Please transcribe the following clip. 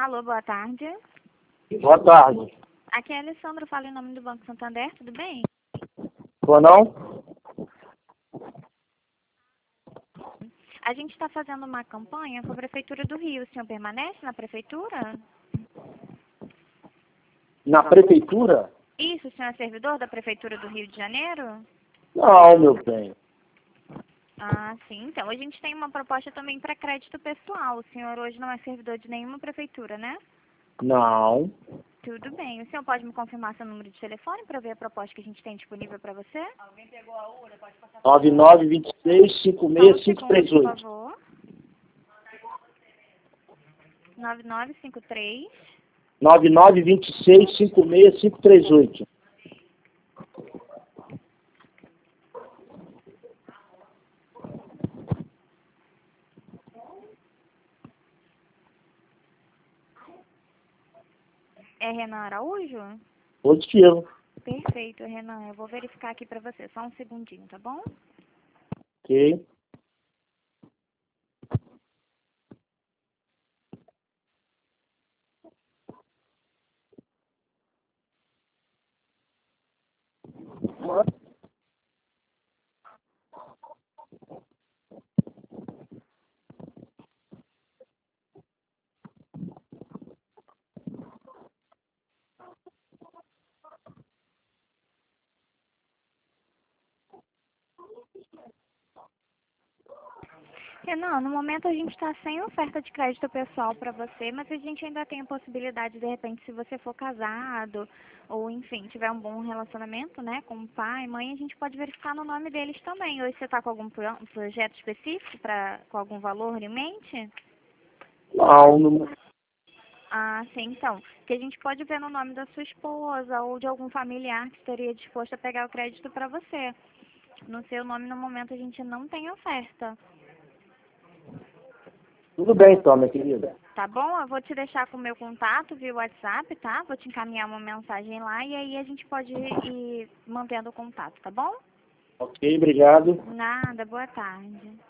Alô, boa tarde. Boa tarde. Aqui é a Alessandra, falo em nome do Banco Santander, tudo bem? Boa não? A gente está fazendo uma campanha com a Prefeitura do Rio. O senhor permanece na Prefeitura? Na prefeitura? Isso, o senhor é servidor da Prefeitura do Rio de Janeiro? Não, meu bem. Ah, sim. Então, a gente tem uma proposta também para crédito pessoal. O senhor hoje não é servidor de nenhuma prefeitura, né? Não. Tudo bem. O senhor pode me confirmar seu número de telefone para ver a proposta que a gente tem disponível para você? 9926 Só um segundo, por 56538. favor. 9953. 9926 56538. É Renan Araújo? Positivo. Perfeito, Renan. Eu vou verificar aqui para você. Só um segundinho, tá bom? Ok. Renan, no momento a gente está sem oferta de crédito pessoal para você, mas a gente ainda tem a possibilidade, de repente, se você for casado ou, enfim, tiver um bom relacionamento, né, com o pai, mãe, a gente pode verificar no nome deles também. Hoje você está com algum projeto específico, com algum valor em mente? Não, não. Ah, sim, então. Que a gente pode ver no nome da sua esposa ou de algum familiar que estaria disposto a pegar o crédito para você. No seu nome, no momento, a gente não tem oferta. Tudo bem então, minha querida. Tá bom? Eu vou te deixar com o meu contato via WhatsApp, tá? Vou te encaminhar uma mensagem lá e aí a gente pode ir mantendo o contato, tá bom? Ok, obrigado. Nada, boa tarde.